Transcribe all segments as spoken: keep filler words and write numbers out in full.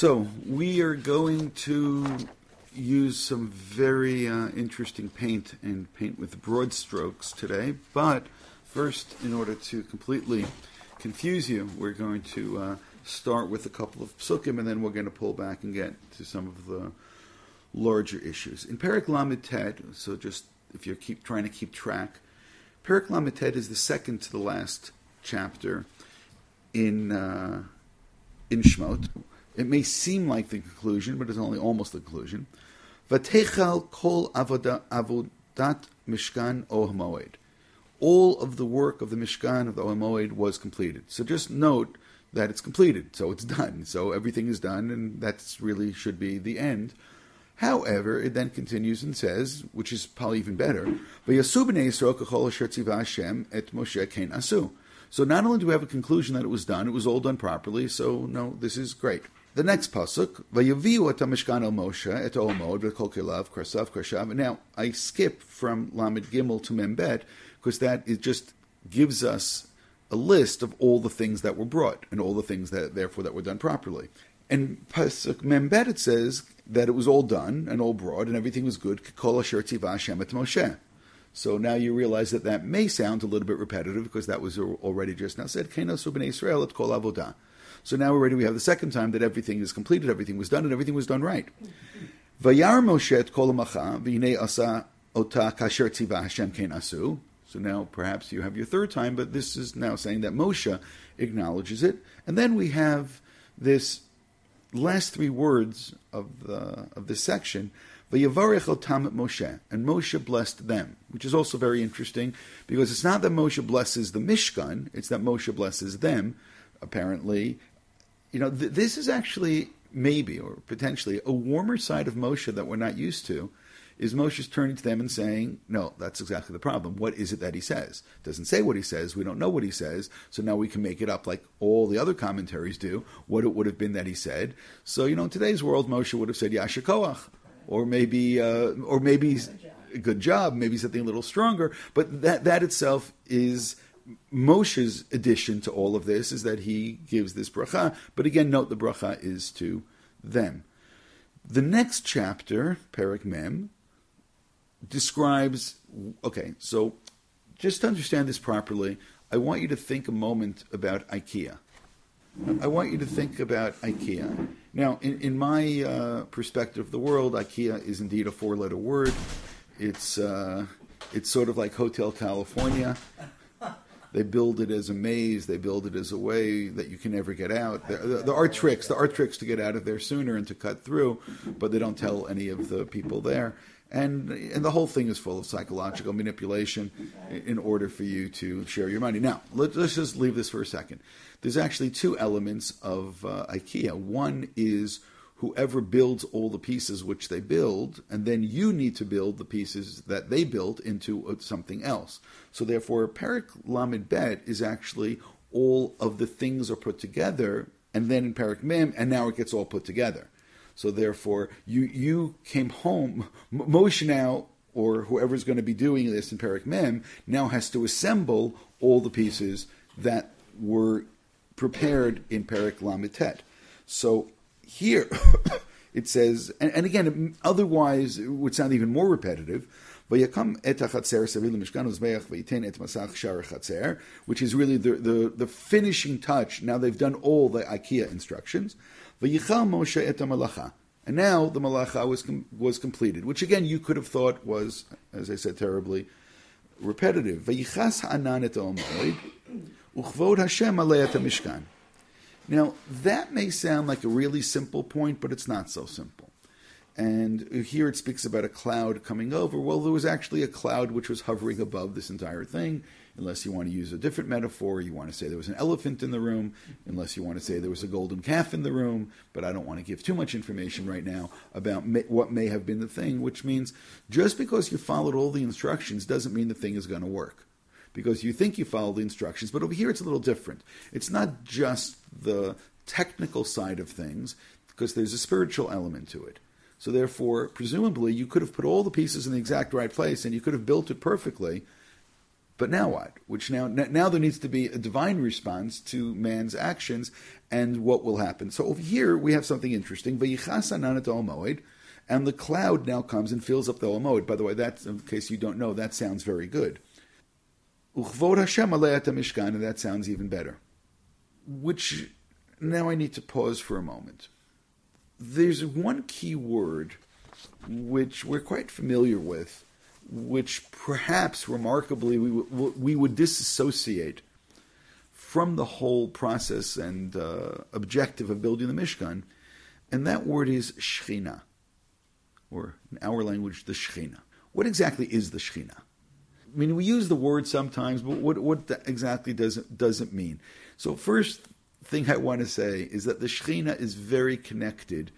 So we are going to use some very uh, interesting paint and paint with broad strokes today. But first, in order to completely confuse you, we're going to uh, start with a couple of psukim, and then we're going to pull back and get to some of the larger issues. In Perek Lamed Tet, so just if you're keep trying to keep track, Perek Lamed Tet is the second to the last chapter in uh, in Shemot. It may seem like the conclusion, but it's only almost the conclusion. Vatechal kol avodat mishkan Ohel Moed. All of the work of the Mishkan of the Ohel Moed was completed. So just note that it's completed, so it's done. So everything is done, and that really should be the end. However, it then continues and says, which is probably even better, V'yasu b'nei Yisrael k'chol asher tzivah Hashem et Moshe kein asu. So not only do we have a conclusion that it was done, it was all done properly, so no, this is great. The next pasuk, Vayaviu et Mishkan el Moshe et Ohel Moed v'kol kelav krasav krashav. Now I skip from Lamed Gimel to Mem Bet because that it just gives us a list of all the things that were brought and all the things that therefore that were done properly. And pasuk Mem Bet it says that it was all done and all brought and everything was good. Kol asher tzivah Hashem et Moshe. So now you realize that that may sound a little bit repetitive because that was already just now said. Kein asu b'nei Yisrael et kol avodah. So now already we have the second time that everything is completed, everything was done, and everything was done right. Vayar Moshe et kol hamacha v'hinei asa ota kasher tzivah Hashem kein asu. So now perhaps you have your third time, but this is now saying that Moshe acknowledges it. And then we have this last three words of the of this section, Vayavarech otam et Moshe, and Moshe blessed them, which is also very interesting because it's not that Moshe blesses the Mishkan, it's that Moshe blesses them, apparently. You know, th- this is actually maybe or potentially a warmer side of Moshe that we're not used to, is Moshe's turning to them and saying, no, that's exactly the problem. What is it that he says? Doesn't say what he says. We don't know what he says. So now we can make it up like all the other commentaries do, what it would have been that he said. So, you know, in today's world, Moshe would have said, Yasher Koach, or maybe, uh, or maybe a good job, maybe something a little stronger. But that, that itself is Moshe's addition to all of this, is that he gives this bracha. But again, note the bracha is to them. The next chapter, Perek Mem, describes, okay, so just to understand this properly, I want you to think a moment about IKEA. I want you to think about IKEA. Now, in, in my uh, perspective of the world, IKEA is indeed a four-letter word. It's uh, it's sort of like Hotel California. They build it as a maze. They build it as a way that you can never get out. There, there are tricks. There are tricks to get out of there sooner and to cut through, but they don't tell any of the people there. And and the whole thing is full of psychological manipulation in order for you to share your money. Now, let, let's just leave this for a second. There's actually two elements of uh, IKEA. One is whoever builds all the pieces which they build, and then you need to build the pieces that they built into something else. So therefore, Perek Lamed Bet is actually all of the things are put together, and then in Perek Mem, and now it gets all put together. So therefore, you you came home, Moshe now, or whoever's going to be doing this in Perek Mem, now has to assemble all the pieces that were prepared in Perek Lamed Tet. So here it says, and, and again, otherwise it would sound even more repetitive, which is really the, the, the finishing touch. Now they've done all the IKEA instructions. And now the malacha was com- was completed, which again you could have thought was, as I said, terribly repetitive. Now that may sound like a really simple point, but it's not so simple. And here it speaks about a cloud coming over. Well, there was actually a cloud which was hovering above this entire thing. Unless you want to use a different metaphor, you want to say there was an elephant in the room, unless you want to say there was a golden calf in the room, but I don't want to give too much information right now about may, what may have been the thing, which means just because you followed all the instructions doesn't mean the thing is going to work. Because you think you followed the instructions, but over here it's a little different. It's not just the technical side of things, because there's a spiritual element to it. So therefore, presumably, you could have put all the pieces in the exact right place, and you could have built it perfectly, But now what? Which now now there needs to be a divine response to man's actions, and what will happen. So over here we have something interesting. V'yichas anan et Ohel Moed, and the cloud now comes and fills up the Ohel Moed. By the way, that's, in case you don't know, that sounds very good. Uchvod Hashem alei et hamishkan, and that sounds even better. Which, now I need to pause for a moment. There's one key word which we're quite familiar with, which perhaps remarkably we, w- we would disassociate from the whole process and uh, objective of building the Mishkan, and that word is Shechina, or in our language, the Shechina. What exactly is the Shechina? I mean, we use the word sometimes, but what, what exactly does it, does it mean? So first thing I want to say is that the Shechina is very connected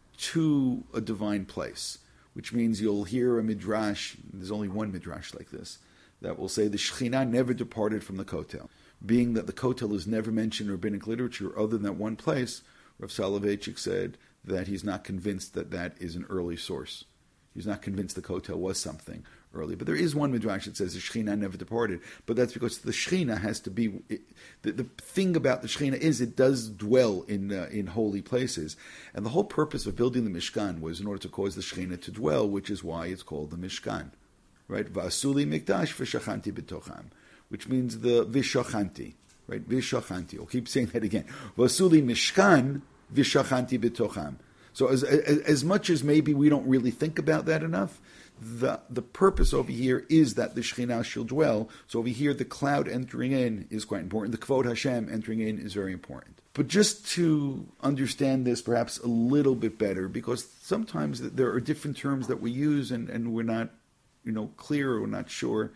to a divine place, which means you'll hear a midrash, there's only one midrash like this, that will say the Shekhinah never departed from the Kotel. Being that the Kotel is never mentioned in rabbinic literature other than that one place, Rav Soloveitchik said that he's not convinced that that is an early source. He's not convinced the Kotel was something early. But there is one midrash that says the Shekhinah never departed, but that's because the Shekhinah has to be... It, the, the thing about the Shekhinah is it does dwell in uh, in holy places. And the whole purpose of building the Mishkan was in order to cause the Shekhinah to dwell, which is why it's called the Mishkan. Right? V'asuli mikdash v'shachanti b'tocham, which means the v'shachanti. Right? V'shachanti. I'll keep saying that again. V'asuli mishkan v'shachanti b'tocham. So as, as as much as maybe we don't really think about that enough, the the purpose over here is that the Shekhinah shall dwell. So over here, the cloud entering in is quite important. The Kvod Hashem entering in is very important. But just to understand this perhaps a little bit better, because sometimes there are different terms that we use and, and we're not, you know, clear or we're not sure.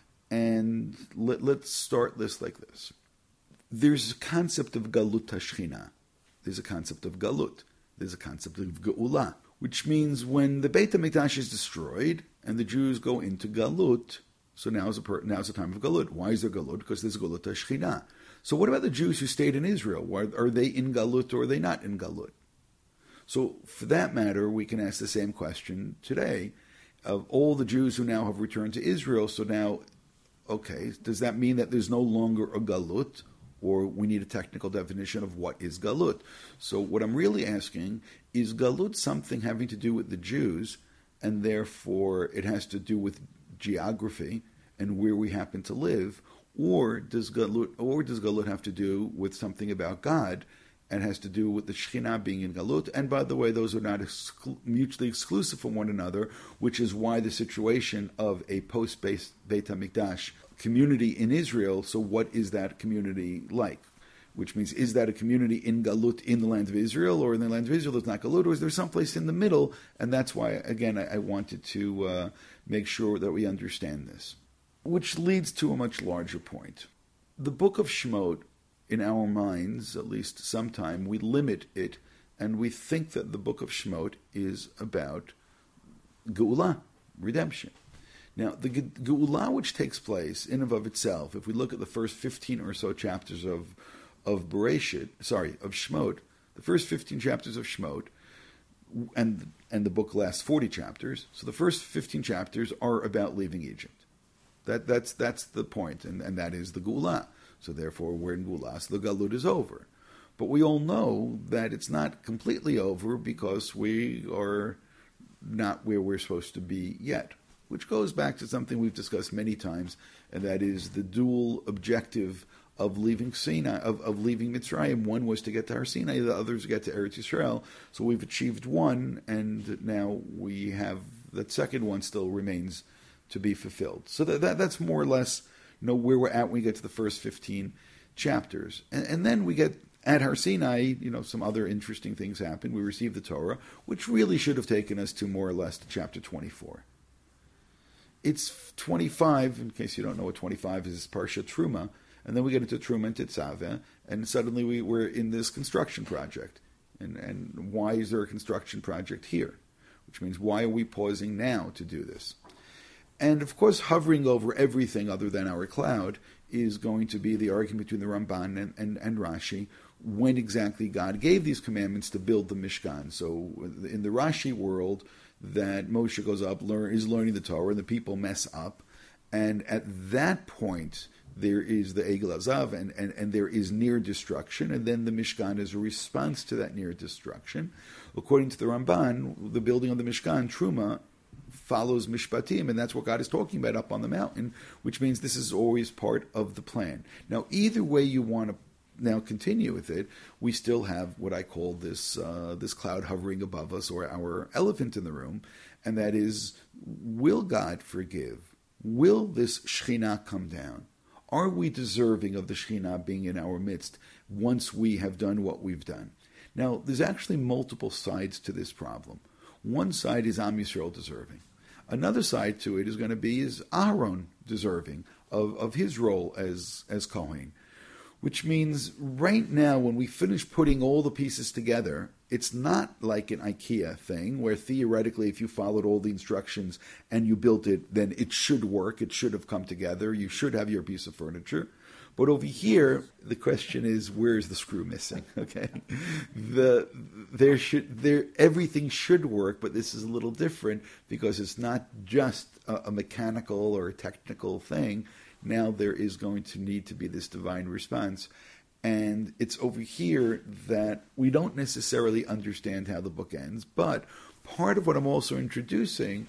And let, let's start this like this. There's a concept of Galut HaShekhinah. There's a concept of Galut. There's a concept of Geula, which means when the Beit HaMikdash is destroyed and the Jews go into Galut, so now is a per, now is a time of Galut. Why is there Galut? Because there's Galut HaShekhinah. So what about the Jews who stayed in Israel? Why, are they in Galut or are they not in Galut? So for that matter, we can ask the same question today of all the Jews who now have returned to Israel. So now, okay, does that mean that there's no longer a Galut? Or we need a technical definition of what is Galut. So what I'm really asking, is Galut something having to do with the Jews, and therefore it has to do with geography and where we happen to live, or does Galut, or does Galut have to do with something about God and has to do with the Shekhinah being in Galut? And by the way, those are not exclu- mutually exclusive from one another, which is why the situation of a post-Beit HaMikdash community in Israel, so what is that community like? Which means, is that a community in Galut in the land of Israel, or in the land of Israel there's not Galut, or is there someplace in the middle? And that's why, again, I, I wanted to uh, make sure that we understand this. Which leads to a much larger point. The book of Shemot, in our minds, at least sometime, we limit it, and we think that the book of Shemot is about Geula, redemption. Now, the Geula which takes place in and of itself, if we look at the first fifteen or so chapters of of Bereshit, sorry, of Shemot, the first fifteen chapters of Shemot, and and the book lasts forty chapters, so the first fifteen chapters are about leaving Egypt. That that's that's the point, and, and that is the Geula. So therefore, we're in Geula, so the Galut is over. But we all know that it's not completely over because we are not where we're supposed to be yet. Which goes back to something we've discussed many times, and that is the dual objective of leaving Sinai, of, of leaving Mitzrayim. One was to get to Har Sinai, the other to get to Eretz Yisrael. So we've achieved one, and now we have that second one still remains to be fulfilled. So that, that that's more or less, you know, where we're at when we get to the first fifteen chapters. And, and then we get at Har Sinai, you know, some other interesting things happen. We receive the Torah, which really should have taken us to more or less to chapter twenty-four. It's twenty-five, in case you don't know what twenty-five is, Parsha Truma, and then we get into Truma and Tetzaveh, and suddenly we, we're in this construction project. And, and why is there a construction project here? Which means, why are we pausing now to do this? And of course, hovering over everything other than our cloud is going to be the argument between the Ramban and, and, and Rashi, when exactly God gave these commandments to build the Mishkan. So in the Rashi world, that Moshe goes up, learn, is learning the Torah, and the people mess up, And at that point, there is the Egel Azav, and, and, and there is near destruction, and then the Mishkan is a response to that near destruction. According to the Ramban, the building of the Mishkan, Truma, follows Mishpatim, and that's what God is talking about up on the mountain, which means this is always part of the plan. Now, either way you want to now continue with it, we still have what I call this uh, this cloud hovering above us, or our elephant in the room, and that is, will God forgive? Will this Shekhinah come down? Are we deserving of the Shekhinah being in our midst once we have done what we've done? Now, there's actually multiple sides to this problem. One side is Am Yisrael deserving. Another side to it is going to be is Aaron deserving of, of his role as, as Kohen. Which means right now, when we finish putting all the pieces together, it's not like an IKEA thing where theoretically if you followed all the instructions and you built it, then it should work, it should have come together, you should have your piece of furniture. But over here, the question is, where is the screw missing? Okay, the there should there everything should work, but this is a little different because it's not just a, a mechanical or a technical thing. Now there is going to need to be this divine response. And it's over here that we don't necessarily understand how the book ends. But part of what I'm also introducing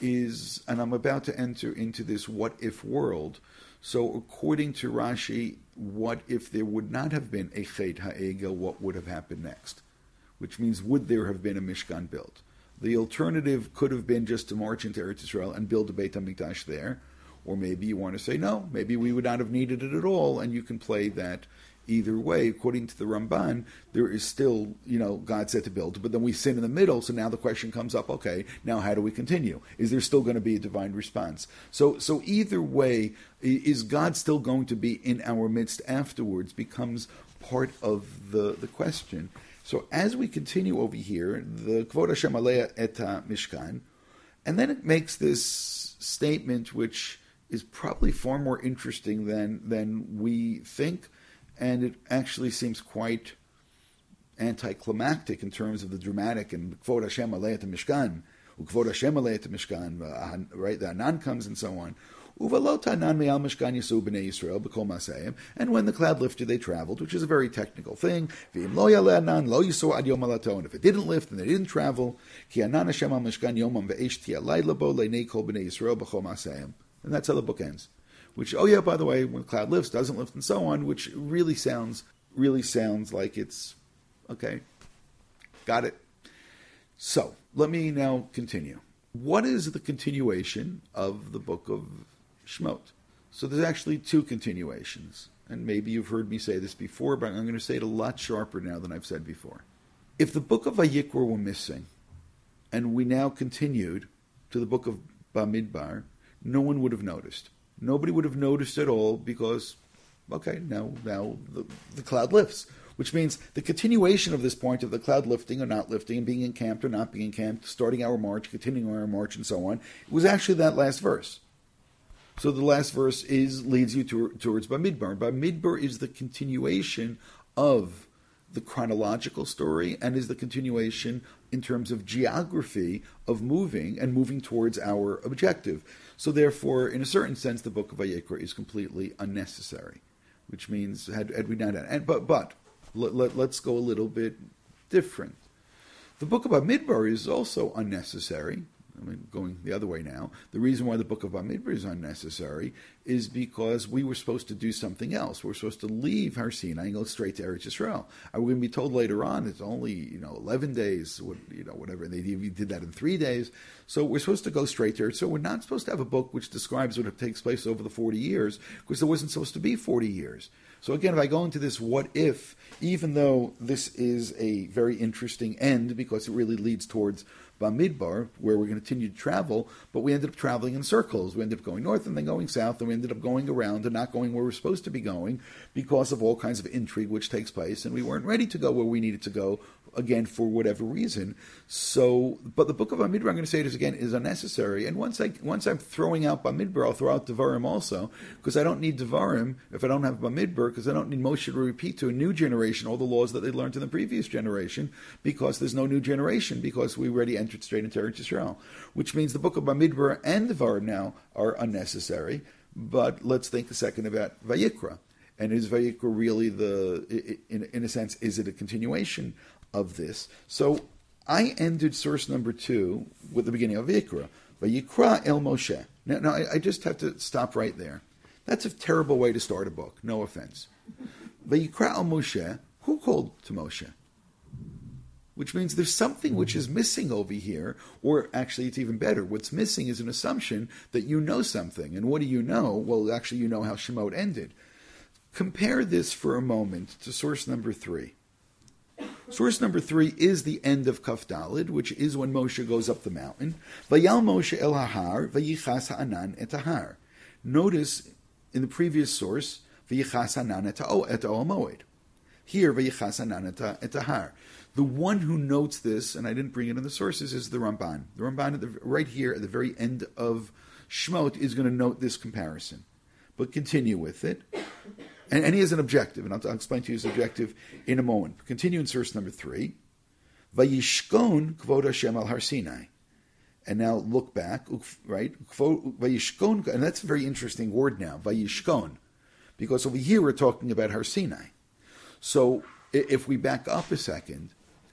is, and I'm about to enter into this what-if world. So according to Rashi, what if there would not have been a Chet HaEgel, what would have happened next? Which means, would there have been a Mishkan built? The alternative could have been just to march into Eretz Yisrael and build a Beit HaMikdash there. Or maybe you want to say, no, maybe we would not have needed it at all, and you can play that either way. According to the Ramban, there is still, you know, God said to build, but then we sin in the middle, so now the question comes up, okay, now how do we continue? Is there still going to be a divine response? So so either way, is God still going to be in our midst afterwards becomes part of the, the question. So as we continue over here, the Kvod Hashem Alei et Mishkan, and then it makes this statement which is probably far more interesting than than we think, and it actually seems quite anticlimactic in terms of the dramatic and Kvod Hashem Alei et Mishkan, Kvod Hashem Alei et Mishkan, uh, right? The Anan comes and so on. Uvalot Anan me'al Mishkan Yasu b'nei Yisrael b'kol Masayim, and when the cloud lifted, they traveled, which is a very technical thing. V'im lo yaleh Anan lo Yisu ad Yom Alato, and if it didn't lift, then they didn't travel. Ki Anan Hashem al Mishkan Yomam ve'esh ti alayla bo le'nei kol b'nei Yisrael b'kol Masayim. And that's how the book ends. Which, oh yeah, by the way, when the cloud lifts, doesn't lift, and so on, which really sounds, really sounds like it's, okay, got it. So, let me now continue. What is the continuation of the book of Shemot? So there's actually two continuations. And maybe you've heard me say this before, but I'm going to say it a lot sharper now than I've said before. If the book of Vayikra were missing, and we now continued to the book of Bamidbar, no one would have noticed. Nobody would have noticed at all because, okay, now now the, the cloud lifts. Which means the continuation of this point of the cloud lifting or not lifting and being encamped or not being encamped, starting our march, continuing our march, and so on, it was actually that last verse. So the last verse is leads you to, towards Bamidbar. Bamidbar is the continuation of the chronological story and is the continuation in terms of geography of moving and moving towards our objective. So therefore, in a certain sense, the book of Vayikra is completely unnecessary, which means had, had we not done and but but let, let, let's go a little bit different. The book of Bamidbar is also unnecessary. I mean, going the other way now, the reason why the book of Bamidbar is unnecessary is because we were supposed to do something else. We're supposed to leave Har Sinai and go straight to Eretz Yisrael. We're going to be told later on it's only, you know, eleven days, you know, whatever. And they did that in three days. So we're supposed to go straight there. So we're not supposed to have a book which describes what takes place over the forty years, because there wasn't supposed to be forty years. So again, if I go into this what if, even though this is a very interesting end because it really leads towards Bamidbar, where we're going to continue to travel, but we ended up traveling in circles. We ended up going north and then going south, and we ended up going around and not going where we're supposed to be going because of all kinds of intrigue which takes place, and we weren't ready to go where we needed to go again, for whatever reason. So, but the book of Bamidbar, I'm going to say this again, is unnecessary. And once I once I'm throwing out Bamidbar, I'll throw out Devarim also, because I don't need Devarim if I don't have Bamidbar, because I don't need Moshe to repeat to a new generation all the laws that they learned in the previous generation, because there's no new generation, because we already entered straight into Eretz Yisrael. Which means the book of Bamidbar and Devarim now are unnecessary. But let's think a second about Vayikra. And is Vayikra really the, in, in a sense, is it a continuation of this? So I ended source number two with the beginning of Vayikra. Vayikra el Moshe. Now, now I, I just have to stop right there. That's a terrible way to start a book. No offense. Vayikra el Moshe. Who called to Moshe? Which means there's something which is missing over here, or actually it's even better. What's missing is an assumption that you know something. And what do you know? Well, actually you know how Shemot ended. Compare this for a moment to source number three. Source number three is the end of Kaf Daled, which is when Moshe goes up the mountain. Vayal Moshe el hahar, vayichas ha'anan et hahar. Notice in the previous source, vayichas ha'anan et ha'ol moed. Here, vayichas ha'anan et hahar. The one who notes this, and I didn't bring it in the sources, is the Ramban. The Ramban, at the, right here at the very end of Shemot, is going to note this comparison. But continue with it. And, and he has an objective, and I'll, I'll explain to you his objective in a moment. Continue in source number three. Vayishkon kvod Hashem al Har Sinai. And now look back, right? Vayishkon, and that's a very interesting word now, Vayishkon. Because over here we're talking about Har Sinai. So if we back up a second,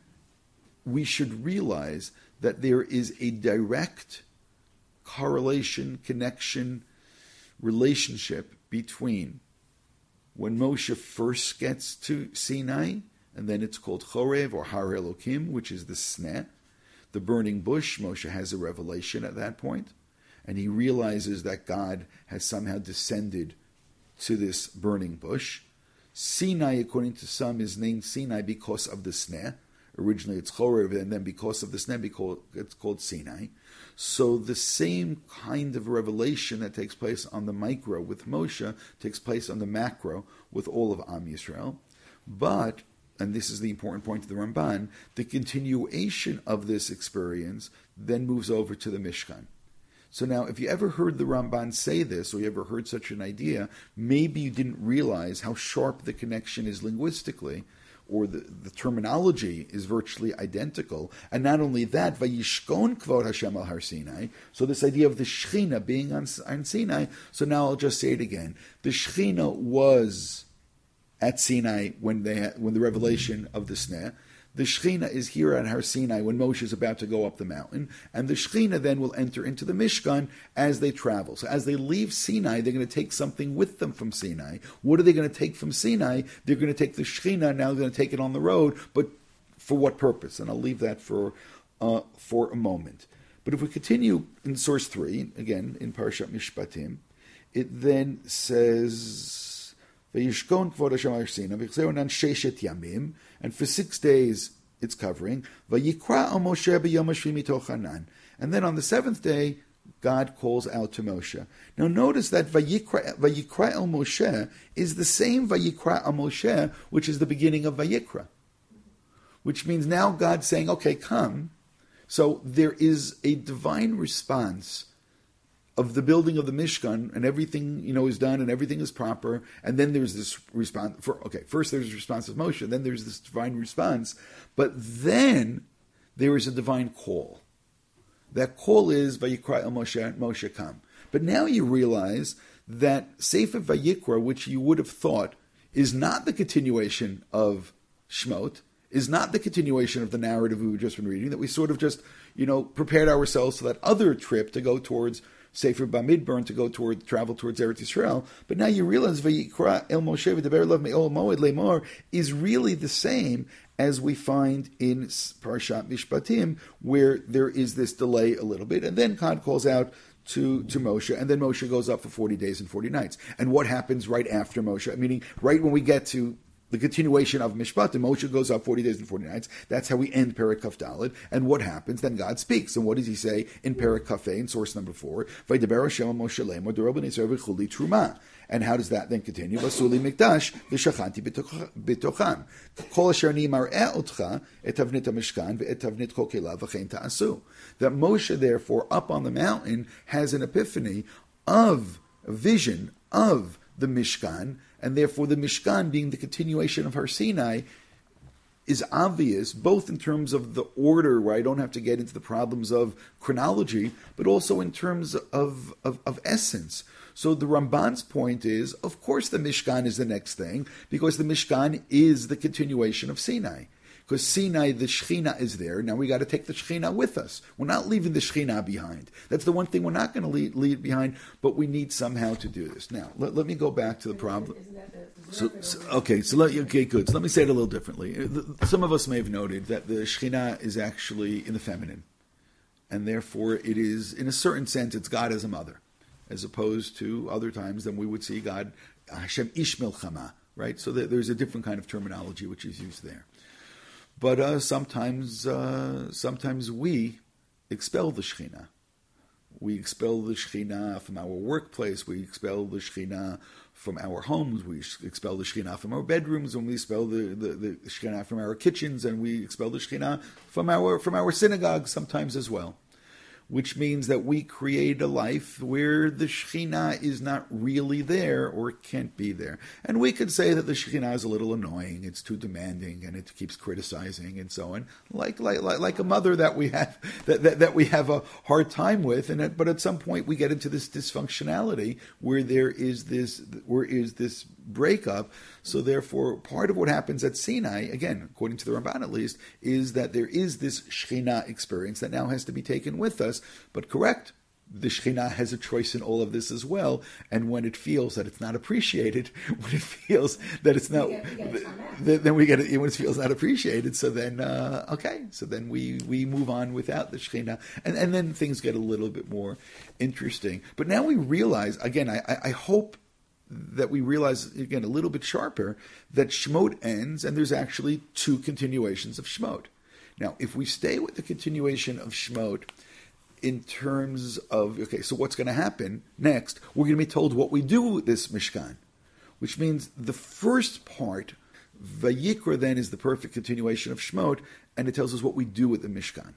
we should realize that there is a direct correlation, connection, relationship between when Moshe first gets to Sinai, and then it's called Chorev or Har Elokim, which is the sneh, the burning bush. Moshe has a revelation at that point, and he realizes that God has somehow descended to this burning bush. Sinai, according to some, is named Sinai because of the sneh. Originally it's Chorev, and then because of the sneh, it's called Sinai. So the same kind of revelation that takes place on the micro with Moshe takes place on the macro with all of Am Yisrael. But, and this is the important point of the Ramban, the continuation of this experience then moves over to the Mishkan. So now, if you ever heard the Ramban say this, or you ever heard such an idea, maybe you didn't realize how sharp the connection is linguistically, or the, the terminology is virtually identical. And not only that, Vayishkon kvod Hashem al Har Sinai. So this idea of the Shechina being on, on Sinai. So now I'll just say it again. The Shechina was at Sinai when they had, when the revelation of the Sneh. The Shechina is here at Har Sinai when Moshe is about to go up the mountain, and the Shechina then will enter into the Mishkan as they travel. So as they leave Sinai, they're going to take something with them from Sinai. What are they going to take from Sinai? They're going to take the Shechina, now they're going to take it on the road, but for what purpose? And I'll leave that for uh, for a moment. But if we continue in source three, again, in Parashat Mishpatim, it then says, Vayishkon kvod Hashem al Har Sinai, v'chzeu nan sheshet yamim, and for six days it's covering. Vayikra al Moshe b'yom hashvi mitoch Hanan. And then on the seventh day, God calls out to Moshe. Now notice that Vayikra, Vayikra el Moshe is the same Vayikra el Moshe, which is the beginning of Vayikra. Which means now God's saying, okay, come. So there is a divine response of the building of the Mishkan, and everything, you know, is done, and everything is proper, and then there's this response. For, okay, first there's a response of Moshe, then there's this divine response, but then there is a divine call. That call is Vayikra el Moshe, Moshe come. But now you realize that Sefer Vayikra, which you would have thought is not the continuation of Shemot, is not the continuation of the narrative we've just been reading, that we sort of just, you know, prepared ourselves for that other trip to go towards Sefer Bamidbar, to go toward travel towards Eretz Yisrael. But now you realize Vayikra el Moshe v'daber elav me'ol moed lemor is really the same as we find in Parashat Mishpatim, where there is this delay a little bit, and then God calls out to, to Moshe, and then Moshe goes up for forty days and forty nights. And what happens right after Moshe? Meaning, right when we get to the continuation of Mishpat. And Moshe goes up forty days and forty nights. That's how we end Perek Kaf Daled. And what happens? Then God speaks. And what does he say in Perek Kaf in source number four? Vaydaber Hashem Moshe Lemor Doro b'nei Yisrael v'chuli Truma. And how does that then continue? Vasuli Mikdash v'shachanti b'tocham. Kol asher ni mar'eh otcha et tavnit ha-mishkan ve'et tavnit kol kelav v'chein ta'asu. That Moshe, therefore, up on the mountain, has an epiphany of a vision of the Mishkan, and therefore the Mishkan being the continuation of Har Sinai is obvious, both in terms of the order, where I don't have to get into the problems of chronology, but also in terms of, of, of essence. So the Ramban's point is, of course the Mishkan is the next thing, because the Mishkan is the continuation of Sinai. Because Sinai, the Shekhinah is there. Now we got to take the Shekhinah with us. We're not leaving the Shekhinah behind. That's the one thing we're not going to leave, leave behind, but we need somehow to do this. Now, let, let me go back to the problem. So, so, okay, so let, okay, good. So let me say it a little differently. Some of us may have noted that the Shekhinah is actually in the feminine. And therefore it is, in a certain sense, it's God as a mother, as opposed to other times then we would see God, Hashem Ish Milchama, right? So there's a different kind of terminology which is used there. But uh, sometimes, uh, sometimes we expel the Shekhinah. We expel the Shekhinah from our workplace. We expel the Shekhinah from our homes. We expel the Shekhinah from our bedrooms, and we expel the, the, the Shekhinah from our kitchens, and we expel the Shekhinah from our from our synagogues sometimes as well. Which means that we create a life where the Shekhinah is not really there or can't be there. And we could say that the Shekhinah is a little annoying, it's too demanding, and it keeps criticizing and so on, like like like, like a mother that we have that, that, that we have a hard time with. And at, but at some point we get into this dysfunctionality where there is this where is this breakup. So therefore, part of what happens at Sinai, again, according to the Ramban at least, is that there is this Shekhinah experience that now has to be taken with us. But correct, the Shekhinah has a choice in all of this as well. And when it feels that it's not appreciated, when it feels that it's not, we get, we then, then we get it when it feels not appreciated. So then, uh, okay, so then we, we move on without the Shekhinah, and and then things get a little bit more interesting. But now we realize, again, I, I hope that we realize, again, a little bit sharper, that Shemot ends, and there's actually two continuations of Shemot. Now, if we stay with the continuation of Shemot, in terms of, okay, so what's going to happen next? We're going to be told what we do with this Mishkan, which means the first part, Vayikra, then is the perfect continuation of Shemot, and it tells us what we do with the Mishkan.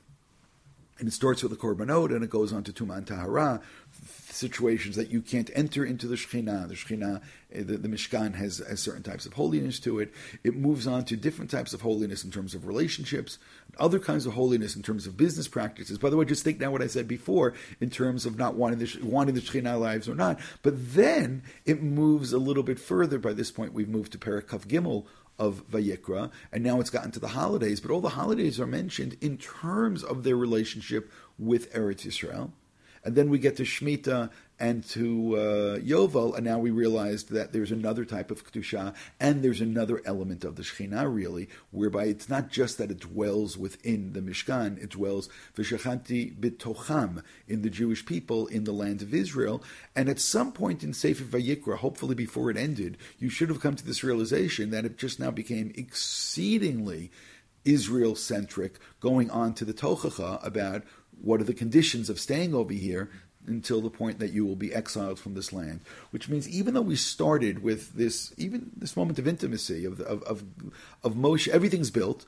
And it starts with the Korbanot, and it goes on to Tuman Tahara, situations that you can't enter into the Shekhinah. The Shekhinah, the, the Mishkan has, has certain types of holiness to it. It moves on to different types of holiness in terms of relationships, other kinds of holiness in terms of business practices. By the way, just think now what I said before in terms of not wanting the, wanting the Shekhinah lives or not. But then it moves a little bit further. By this point, we've moved to Perek Kaf Gimel of Vayikra, and now it's gotten to the holidays. But all the holidays are mentioned in terms of their relationship with Eretz Yisrael. And then we get to Shemitah and to uh, Yovel, and now we realized that there's another type of Kedusha, and there's another element of the Shekhinah, really, whereby it's not just that it dwells within the Mishkan, it dwells V'shachanti b'tocham, in the Jewish people, in the land of Israel. And at some point in Sefer Vayikra, hopefully before it ended, you should have come to this realization that it just now became exceedingly Israel-centric, going on to the Tochacha about what are the conditions of staying over here until the point that you will be exiled from this land. Which means even though we started with this, even this moment of intimacy, of of of, of Moshe, everything's built,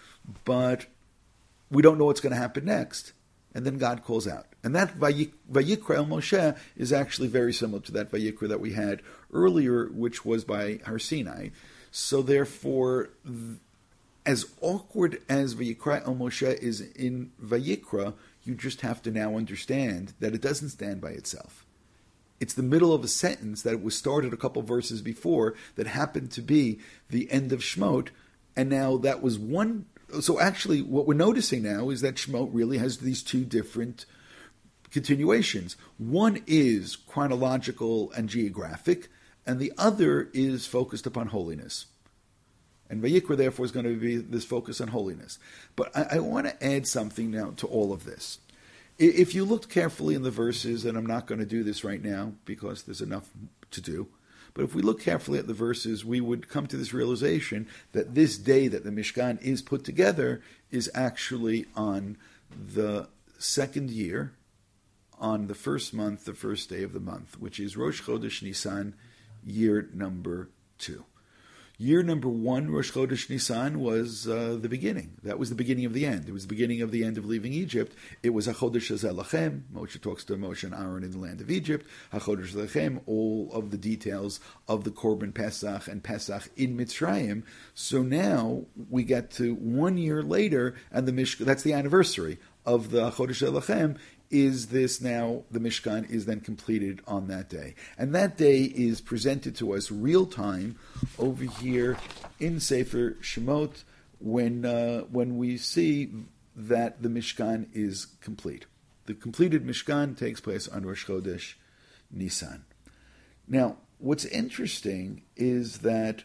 but we don't know what's going to happen next. And then God calls out. And that Vayikra El Moshe is actually very similar to that Vayikra that we had earlier, which was by Har Sinai. So therefore, as awkward as Vayikra El Moshe is in Vayikra, you just have to now understand that it doesn't stand by itself. It's the middle of a sentence that was started a couple verses before that happened to be the end of Shemot, and now that was one. So actually what we're noticing now is that Shemot really has these two different continuations. One is chronological and geographic, and the other is focused upon holiness. And Vayikra, therefore, is going to be this focus on holiness. But I, I want to add something now to all of this. If you looked carefully in the verses, and I'm not going to do this right now because there's enough to do, But if we look carefully at the verses, we would come to this realization that this day that the Mishkan is put together is actually on the second year, on the first month, the first day of the month, which is Rosh Chodesh Nisan, year number two. Year number one, Rosh Chodesh Nisan, was uh, the beginning. That was the beginning of the end. It was the beginning of the end of leaving Egypt. It was HaChodesh Hazeh Lachem. Moshe talks to Moshe and Aaron in the land of Egypt. HaChodesh Lachem, all of the details of the Korban Pesach and Pesach in Mitzrayim. So now we get to one year later, and the Mishkan, that's the anniversary of the HaChodesh Lachem. Is this now, the Mishkan is then completed on that day. And that day is presented to us real time over here in Sefer Shemot when uh, when we see that the Mishkan is complete. The completed Mishkan takes place on Rosh Chodesh Nisan. Now, what's interesting is that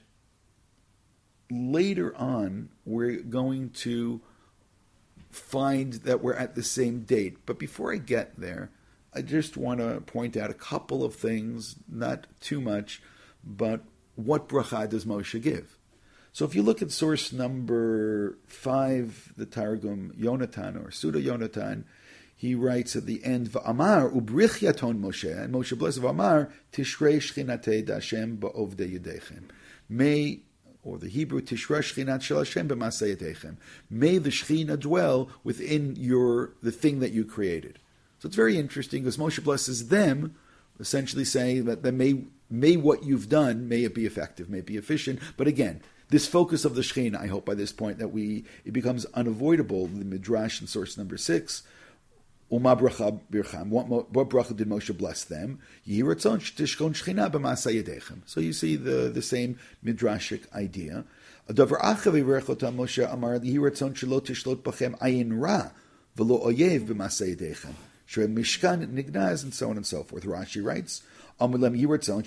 later on we're going to find that we're at the same date. But before I get there, I just want to point out a couple of things, not too much, but what bracha does Moshe give? So if you look at source number five, the Targum Yonatan or Suda Yonatan, he writes at the end, V'amar ubrich yaton Moshe, and Moshe blessed V'amar tishrei shchinatei d'Hashem ba'ovdei yedechem. May or the Hebrew, Tishra Shechinat Shel Hashem b'Maseh Yedechem. May the Shechina dwell within your the thing that you created. So it's very interesting because Moshe blesses them, essentially saying that, that may may what you've done, may it be effective, may it be efficient. But again, this focus of the Shechina, I hope by this point that we it becomes unavoidable. The Midrash in source number six, Uma bracha bircham. What, what bracha did Moshe bless them? Yehi ratzon shtishkon shchina b'maseh yedechem. So you see the, the same midrashic idea. Davar achav yivarech otam Moshe amar yehi ratzon shelo tishlot b'chem ayin ra v'lo oyev b'maseh yedechem. Shrei mishkan nignaz, and so on and so forth. Rashi writes, so now you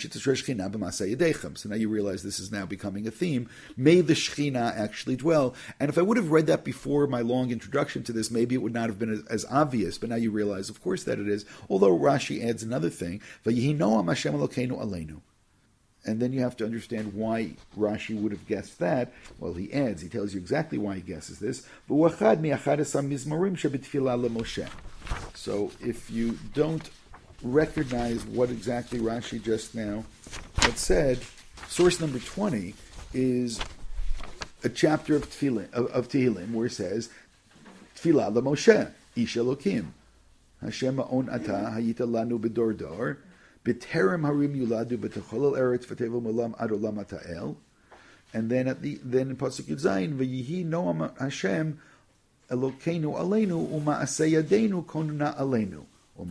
realize this is now becoming a theme. May the Shechina actually dwell. And if I would have read that before my long introduction to this, maybe it would not have been as, as obvious. But now you realize, of course, that it is. Although Rashi adds another thing. And then you have to understand why Rashi would have guessed that. Well, he adds, he tells you exactly why he guesses this. So if you don't recognize what exactly Rashi just now had said, source number twenty is a chapter of Tefillim, of, of Tehillim, where it says, Tfilah LaMoshe, Ish Elokim, Hashem ma'on ata hayita lanu b'dor dor, b'terem harim yuladu b'techolel eretz v'tevel mulam ad olam ata'el. And then at the then in Pasuk Yud Zayin, v'yihi noam Hashem Elokeinu aleinu u'ma'aseh yadeinu konuna aleinu.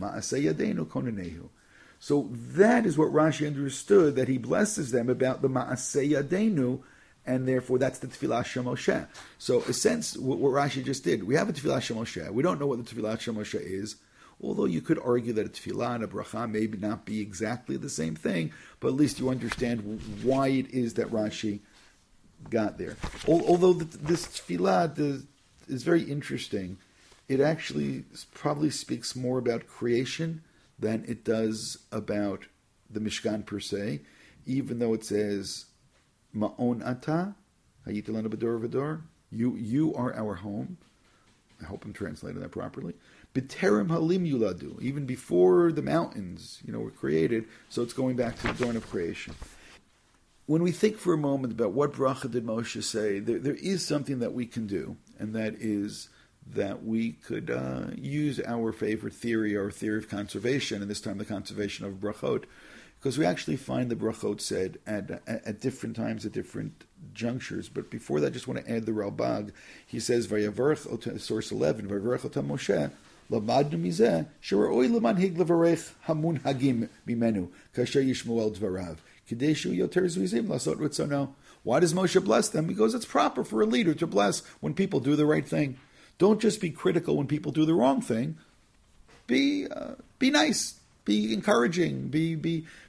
So that is what Rashi understood, that he blesses them about the Ma'aseh Yadeinu, and therefore that's the Tefillah Shel Moshe. So in a sense, what, what Rashi just did, we have a Tefillah Shel Moshe. We don't know what the Tefillah Shel Moshe is, although you could argue that a Tefillah and a Bracha may not be exactly the same thing, but at least you understand why it is that Rashi got there. Although this Tefillah is very interesting, it actually probably speaks more about creation than it does about the Mishkan per se, even though it says, Ma'on ata, hayita lanu b'dor v'dor, you you are our home. I hope I'm translating that properly. B'terem halim yuladu, even before the mountains, you know, were created, so it's going back to the dawn of creation. When we think for a moment about what bracha did Moshe say, there, there is something that we can do, and that is that we could uh, use our favorite theory, our theory of conservation, and this time the conservation of brachot, because we actually find the brachot said at, at, at different times, at different junctures. But before that, I just want to add the Ralbag. He says, Vayavarech, source eleven, Vayavarech otam Moshe, Lamadnu mizeh, Shera'oi lemanhig levarech hamun hagim mimenu, kasher yishmuel dvarav, Kadeshu yoter zuizim lasot ritzono. Why does Moshe bless them? Because it's proper for a leader to bless when people do the right thing. Don't just be critical when people do the wrong thing. Be uh, be nice. Be encouraging. Be be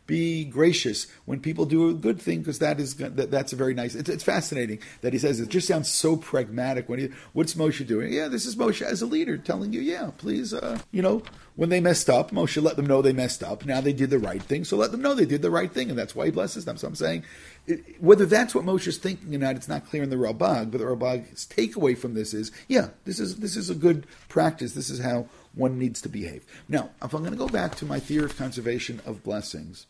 be gracious when people do a good thing, because that is that, that's a very nice. It's, it's fascinating that he says it just sounds so pragmatic. When he, what's Moshe doing? Yeah, this is Moshe as a leader telling you, yeah, please, uh, you know, when they messed up, Moshe let them know they messed up. Now they did the right thing, so let them know they did the right thing, and that's why he blesses them. So I'm saying, it, whether that's what Moshe is thinking or not, it's not clear in the Ralbag. But the Ralbag's takeaway from this is, yeah, this is this is a good practice. This is how one needs to behave. Now, if I'm going to go back to my theory of conservation of blessings,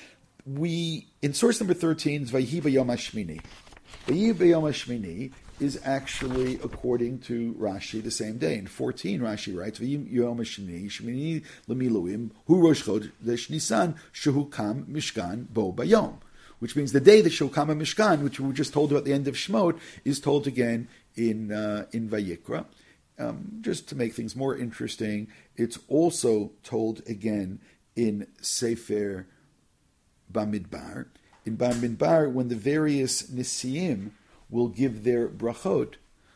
we in source number thirteen is Vayhi B'Yom HaShmini. Vayhi B'Yom HaShmini is actually, according to Rashi, the same day. In fourteen, Rashi writes, V'Yom HaShmini, Shmini L'Miluim, Hu Rosh Chodesh Nisan, Shehu Kam Mishkan Bo Bayom. Which means the day that Shehu Kam Mishkan, which we were just told about at the end of Shemot, is told again in uh, in Vayikra. Um, just to make things more interesting, it's also told again in Sefer Bamidbar. In Bamidbar, when the various Nisiim will give their brachot,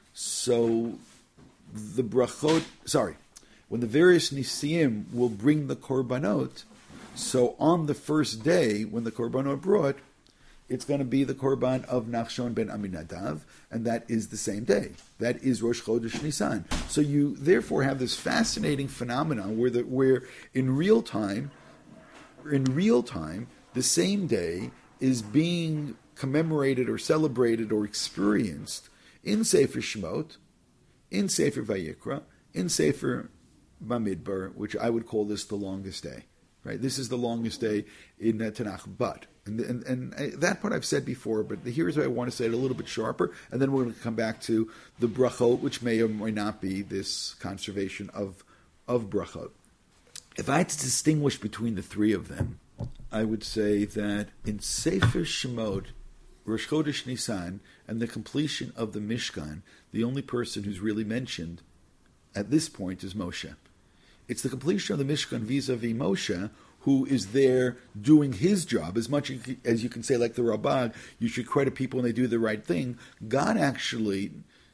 so the brachot, sorry, when the various Nisiim will bring the korbanot, so on the first day when the korbanot brought, it's going to be the korban of Nachshon ben Aminadav, and that is the same day. That is Rosh Chodesh Nisan. So you therefore have this fascinating phenomenon where the, where in real time, in real time, the same day is being commemorated or celebrated or experienced in Sefer Shemot, in Sefer Vayikra, in Sefer Bamidbar, which I would call this the longest day. Right? This is the longest day in uh, Tanakh, but and, and and that part I've said before, but here's what I want to say it a little bit sharper, and then we're going to come back to the brachot, which may or may not be this conservation of of brachot. If I had to distinguish between the three of them, I would say that in Sefer Shemot, Rosh Chodesh Nisan, and the completion of the Mishkan, the only person who's really mentioned at this point is Moshe. It's the completion of the Mishkan vis-a-vis Moshe, who is there doing his job. As much as you can say, like the Ralbag, you should credit people when they do the right thing. God actually,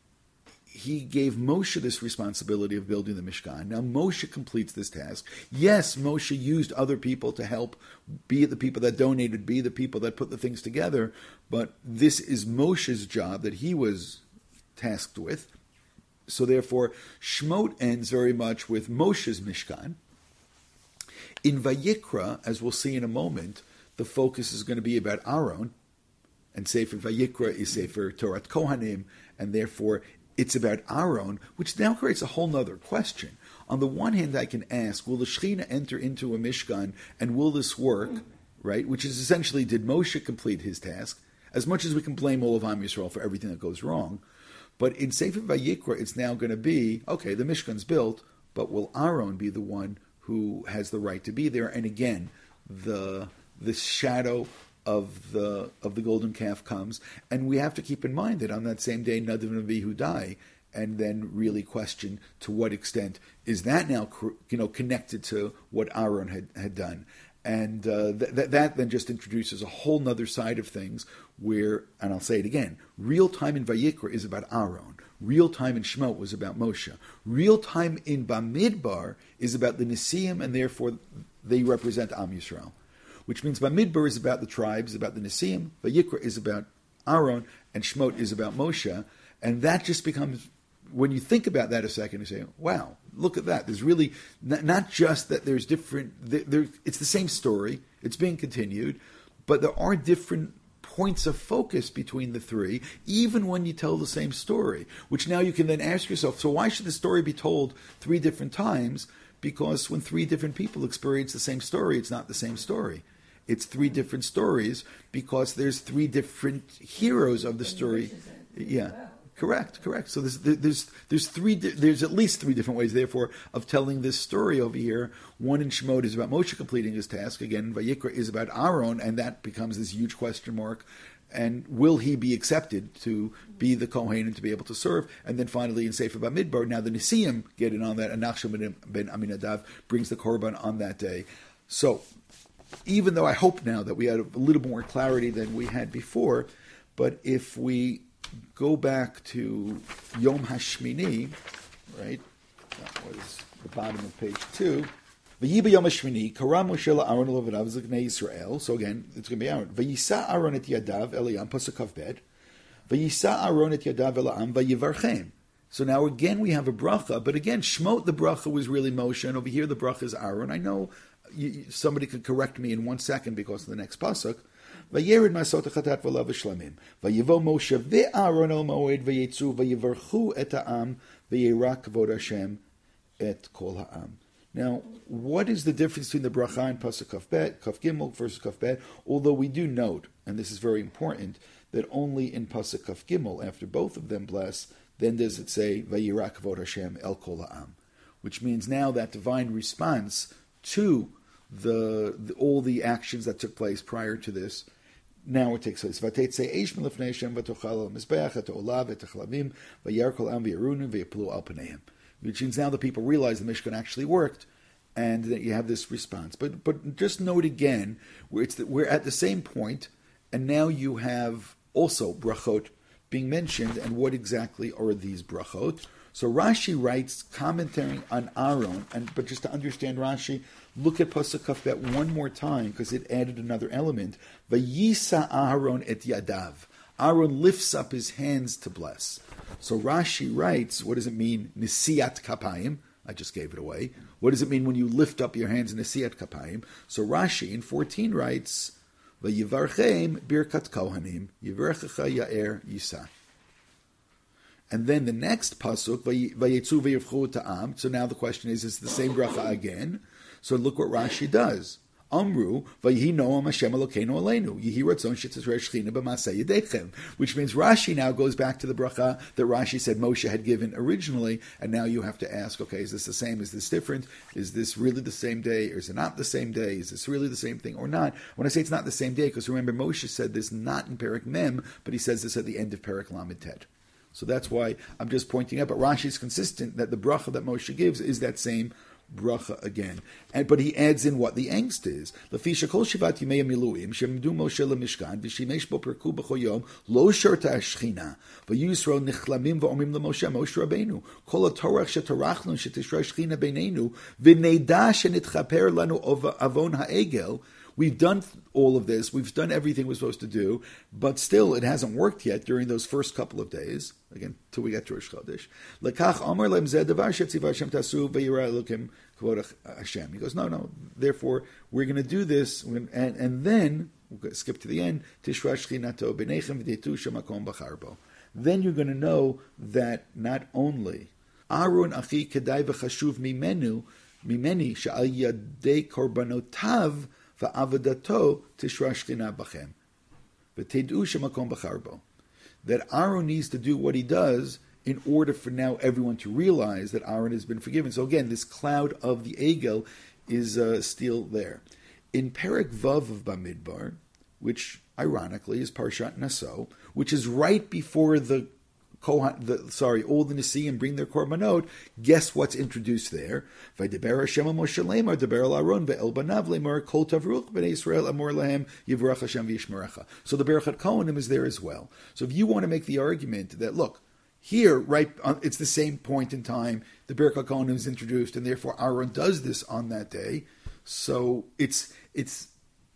he gave Moshe this responsibility of building the Mishkan. Now Moshe completes this task. Yes, Moshe used other people to help, be it the people that donated, be the people that put the things together, but this is Moshe's job that he was tasked with. So therefore, Shemot ends very much with Moshe's Mishkan. In Vayikra, as we'll see in a moment, the focus is going to be about Aaron, and Sefer Vayikra is Sefer Torah Kohanim, and therefore it's about Aaron, which now creates a whole other question. On the one hand, I can ask, will the Shekhinah enter into a Mishkan, and will this work, right? Which is essentially, did Moshe complete his task? As much as we can blame all of Am Yisrael for everything that goes wrong, but in Sefer Vayikra, it's now going to be, okay, the Mishkan's built, but will Aaron be the one who has the right to be there? And again, the the shadow of the of the golden calf comes, and we have to keep in mind that on that same day, Nadav and Abihu die, and then really question to what extent is that now, you know, connected to what Aaron had, had done. And uh, th- th- that then just introduces a whole nother side of things where, and I'll say it again, real time in Vayikra is about Aaron. Real time in Shemot was about Moshe. Real time in Bamidbar is about the Nisiim, and therefore they represent Am Yisrael. Which means Bamidbar is about the tribes, about the Nisiim. Vayikra is about Aaron, and Shemot is about Moshe. And that just becomes, when you think about that a second, you say, wow, look at that. There's really not, not just that there's different, there, there, it's the same story, it's being continued, but there are different points of focus between the three, even when you tell the same story, which now you can then ask yourself, so why should the story be told three different times? Because when three different people experience the same story, it's not the same story. It's three different stories because there's three different heroes of the story. Yeah. Correct, correct. So there's there's there's three there's at least three different ways, therefore, of telling this story over here. One in Shemot is about Moshe completing his task. Again, Vayikra is about Aaron, and that becomes this huge question mark. And will he be accepted to be the Kohen and to be able to serve? And then finally in Sefer Bamidbar, now the Nisiim get in on that, and Nachshon ben Aminadav brings the Korban on that day. So even though I hope now that we had a little more clarity than we had before, but if we go back to Yom HaShmini, right? That was the bottom of page two. V'yiba yom hashmini karam Moshe la'aron u'levadav ziknei Yisrael. So again, it's going to be Aaron. V'yisa Aaron et yadav eliyam pasuk kaf bet. V'yisa Aaron et yadav eliyam v'yivarchem. So now again we have a bracha, but again Shmot the bracha was really Moshe, and over here the bracha is Aaron. I know you, somebody could correct me in one second because of the next pasuk. Vayered masot chatat v'lav shlamim. Vayivo Moshe ve'Aaron el moed v'yetzu v'yivarchu et ha'am v'yirak kavod Hashem et kol ha'am. Now, what is the difference between the bracha and pasuk kaf bet, kaf gimel versus kaf bet? Although we do note, and this is very important, that only in pasuk kaf gimel, after both of them bless, then does it say vayirak kavod Hashem el kol ha'am, which means now that divine response to the, the all the actions that took place prior to this. Now it takes place. V'tetzei eish milifnei Hashem v'tochal al mizbeach et olav et chlavim v'yar kol am v'yarunim v'yaplu al paneim. Which means now the people realize the Mishkan actually worked, and that you have this response. But but just note again, where it's that we're at the same point, and now you have also brachot being mentioned, and what exactly are these brachot? So Rashi writes commentary on Aaron, and but just to understand Rashi, look at Pasuk Kaf Bet one more time because it added another element. Vayisa Aaron et yadav. Aaron lifts up his hands to bless. So Rashi writes, what does it mean? Nisiat kapayim. I just gave it away. What does it mean when you lift up your hands in Nisiat kapayim? So Rashi in fourteen writes, Vayivarchem birkat kohanim yivarchecha yaer yisa. And then the next pasuk, Vayetzu vayivchu ta'am. So now the question is, is it the same bracha again? So look what Rashi does. Amru vayhi noam Hashem Elokeinu aleinu yihi ratzon shetzrei shechina b'maseh yedechem, which means Rashi now goes back to the bracha that Rashi said Moshe had given originally, and now you have to ask, okay, is this the same? Is this different? Is this really the same day, or is it not the same day? Is this really the same thing or not? When I say it's not the same day, because remember Moshe said this not in Perek Mem, but he says this at the end of Perek Lamed Tet. So that's why I'm just pointing out. But Rashi is consistent that the bracha that Moshe gives is that same bracha again, and but he adds in what the angst is. Lefisha kol shivat yimei miluim shemdu Moshe lemishkan v'shimesh bo perku b'chol yom lo shorta shchina v'yisro nichlamim v'omim leMoshe Moshe Rabbeinu kol hatorach shetorachnu shetishrei shchina beinenu v'neida shenitchaper lanu avon ha'egel. We've done all of this. We've done everything we're supposed to do, but still it hasn't worked yet during those first couple of days. Again, till we get to Rosh Chodesh. Lekach Amar Lem Zeh Davar Shetziva Hashem Tasu V'Yirah Elokim Kvod Hashem. He goes, no, no. Therefore, we're going to do this, and, and then we'll skip to the end. Tishra Shchinato B'Neichem V'Detu Shemakom B'Charbo. Then you're going to know that not only Aaron Achi Kedai V'Chashuv Mimenu Mimeni Sha'al Yadei Korbanotav Va'avadato Tishra Shchina B'Chem V'Tedu Shemakom B'Charbo. That Aaron needs to do what he does in order for now everyone to realize that Aaron has been forgiven. So again, this cloud of the Egel is uh, still there. In Perek Vav of Bamidbar, which ironically is Parshat Naso, which is right before the Kohan, the, sorry, all the Nesiim bring their korbanot. Guess what's introduced there? Vaydeber Hashem Moshe lemar, deber el Aaron ve'el banav lemar, kol tavruch b'nei Yisrael amor lahem yivrach Hashem v'yishmerecha. So the Berachat Kohanim is there as well. So if you want to make the argument that look here, right, it's the same point in time, the Berachat Kohanim is introduced, and therefore Aaron does this on that day. So it's it's.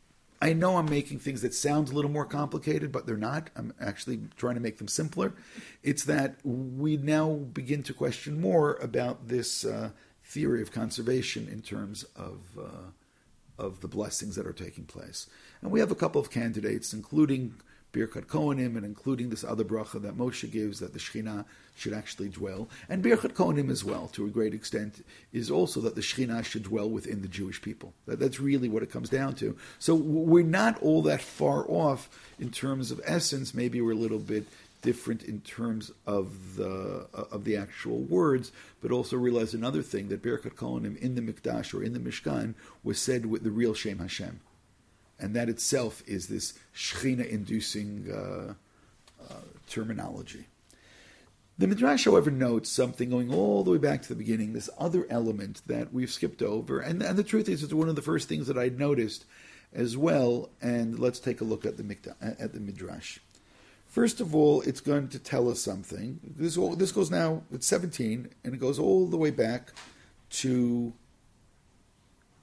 I know I'm making things that sound a little more complicated, but they're not. I'm actually trying to make them simpler. It's that we now begin to question more about this uh, theory of conservation in terms of uh, of the blessings that are taking place. And we have a couple of candidates, including Birkat Kohanim and including this other bracha that Moshe gives, that the Shekhinah should actually dwell. And Birkat Kohanim as well, to a great extent, is also that the Shekhinah should dwell within the Jewish people. That, that's really what it comes down to. So we're not all that far off in terms of essence. Maybe we're a little bit different in terms of the uh, of the actual words, but also realize another thing, that Birkat Kohanim in the Mikdash or in the Mishkan was said with the real Shem Hashem. And that itself is this Shechina-inducing uh, uh, terminology. The Midrash, however, notes something going all the way back to the beginning, this other element that we've skipped over. And, and the truth is, it's one of the first things that I'd noticed as well. And let's take a look at the, Mikda, at the Midrash. First of all, it's going to tell us something. This, this goes now, it's seventeen, and it goes all the way back to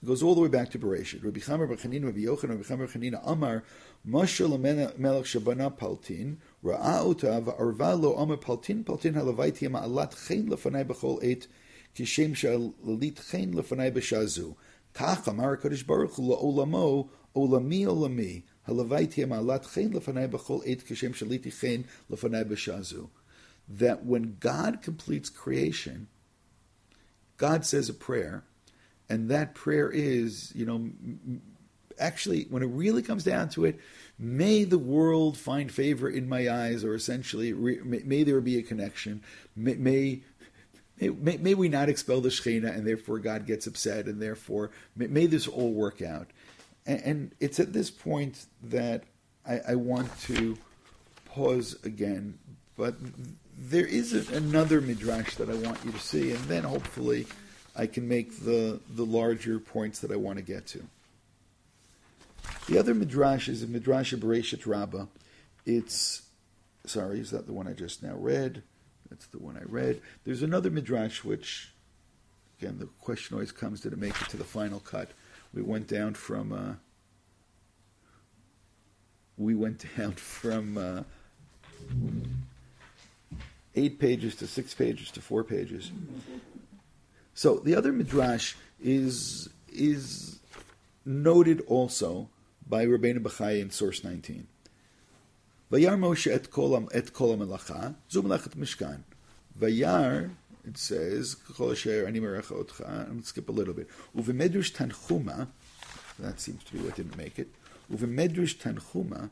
It goes all the way back to Bereshit. Rabbi Chamer bar Chanina, Rabbi Yochanan, Rabbi Chamer bar Chanina, Amar, Moshe lemelech shabana paltin, ra'a ota va'arva lo amar paltin, paltin halavaiti ma'alat chen lefanai b'chol et, kishem shalalit chen lefanai b'shazu. Kach amar HaKadosh Baruch Hu la'olamo, olami olami, halavaiti ma'alat chen lefanai b'chol et, kishem shaliti chen lefanai b'shazu. That when God completes creation, God says a prayer, and that prayer is, you know, actually, when it really comes down to it, may the world find favor in my eyes, or essentially, may, may there be a connection. May, may, may, may we not expel the Shekhinah, and therefore God gets upset, and therefore, may, may this all work out. And, and it's at this point that I, I want to pause again, but there is a, another midrash that I want you to see, and then hopefully I can make the, the larger points that I want to get to. The other midrash is a midrash of Bereshit Rabbah. It's, sorry, is that the one I just now read? That's the one I read. There's another midrash which, again, the question always comes, did it make it to the final cut? We went down from, uh, we went down from, uh, eight pages to six pages to four pages. So the other midrash is is noted also by Rabbeinu Bachai in source nineteen. Vayar Moshe et kol et kol melacha zu melachat mishkan. Vayar, it says kol asher ani meracha otcha. I'm going to skip a little bit. Uvemedrush Tanchuma, that seems to be what didn't make it. Uvemedrush Tanchuma.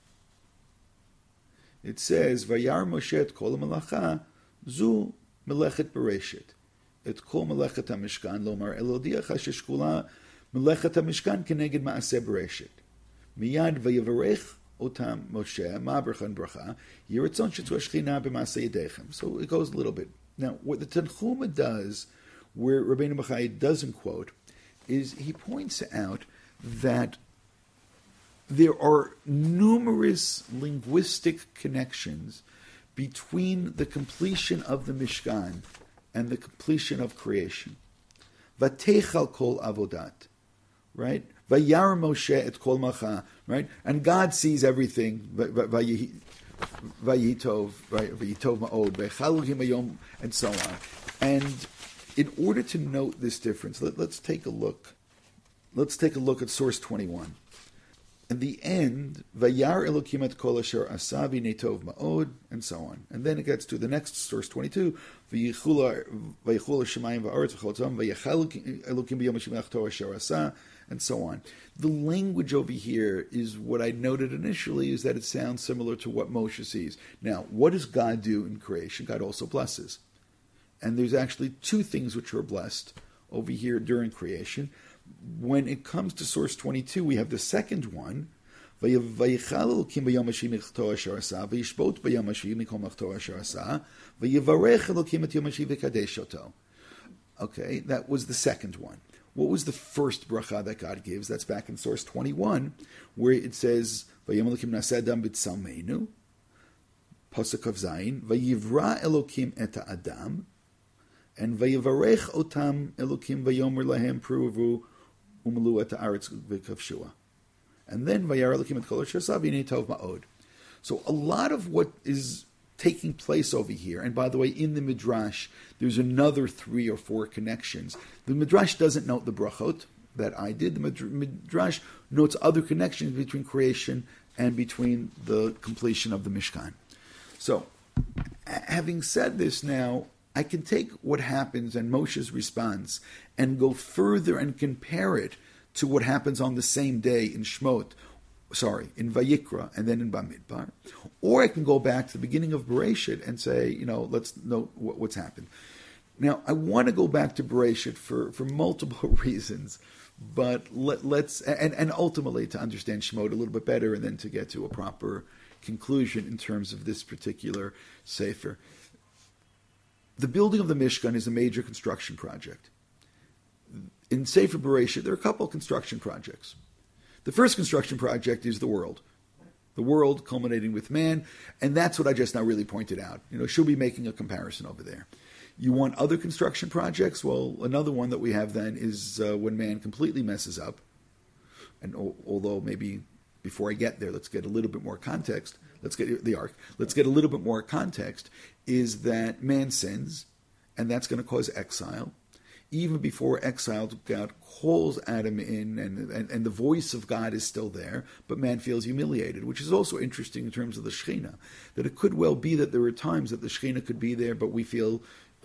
It says, Vayar Moshe et kol melacha, zu melechet bereshit. Et kol melechet ha-mishkan, lomar elodiacha sheshkula melechet ha-mishkan keneged ma'aseh bereshit. Miyad vayavarech otam Moshe, ma'abrachan bracha, yiratzon shetzu hashchina b'ma'aseh yedechem. So it goes a little bit. Now, what the Tanchuma does, where Rabbeinu Bachai doesn't quote, is he points out that there are numerous linguistic connections between the completion of the Mishkan and the completion of creation. Vatechal kol avodat, right? Vayar Moshe et kol macha, right? And God sees everything. Vayitov, right? Vayitov ma'od, vaychaluhim hayom, and so on. And in order to note this difference, let, let's take a look. Let's take a look at source twenty-one. In the end, Vayar Elokim et kol asher asa v'netov ma'od, and so on. And then it gets to the next source twenty-two, V'yichul shemayim v'aretz v'chol tzom, V'yachal Elokim b'yom hashemachto asher asa, and so on. The language over here is what I noted initially, is that it sounds similar to what Moshe sees. Now, what does God do in creation? God also blesses. And there's actually two things which are blessed over here during creation. When it comes to source twenty-two, we have the second one. Okay, that was the second one. What was the first bracha that God gives? That's back in source twenty-one, where it says, Pasuk of Zayin, Vayivra Elokim et Adam, and Vayivarech Otam Elokim Vayomer Lahem Pruvu Umelu et Haaretz V'Kavshua. And then Vayar Elokim et Kol Asher Asa V'Hinei Tov Ma'od. So a lot of what is taking place over here, and by the way, in the Midrash, there's another three or four connections. The Midrash doesn't note the brachot that I did. The Midrash notes other connections between creation and between the completion of the Mishkan. So, having said this now, I can take what happens and Moshe's response and go further and compare it to what happens on the same day in Shmot, sorry, in Vayikra and then in Bamidbar. Or I can go back to the beginning of Bereshit and say, you know, let's note what, what's happened. Now, I want to go back to Bereshit for, for multiple reasons, but let, let's, and, and ultimately to understand Shmot a little bit better and then to get to a proper conclusion in terms of this particular Sefer. The building of the Mishkan is a major construction project. In Sefer Bereshit, there are a couple of construction projects. The first construction project is the world. The world culminating with man, and that's what I just now really pointed out. You know, she'll be making a comparison over there. You want other construction projects? Well, another one that we have then is uh, when man completely messes up. And o- although maybe before I get there, let's get a little bit more context. Let's get the ark. Let's get a little bit more context. Is that man sins, and that's going to cause exile. Even before exile, God calls Adam in, and, and, and the voice of God is still there, but man feels humiliated, which is also interesting in terms of the Shekhinah, that it could well be that there are times that the Shekhinah could be there, but we feel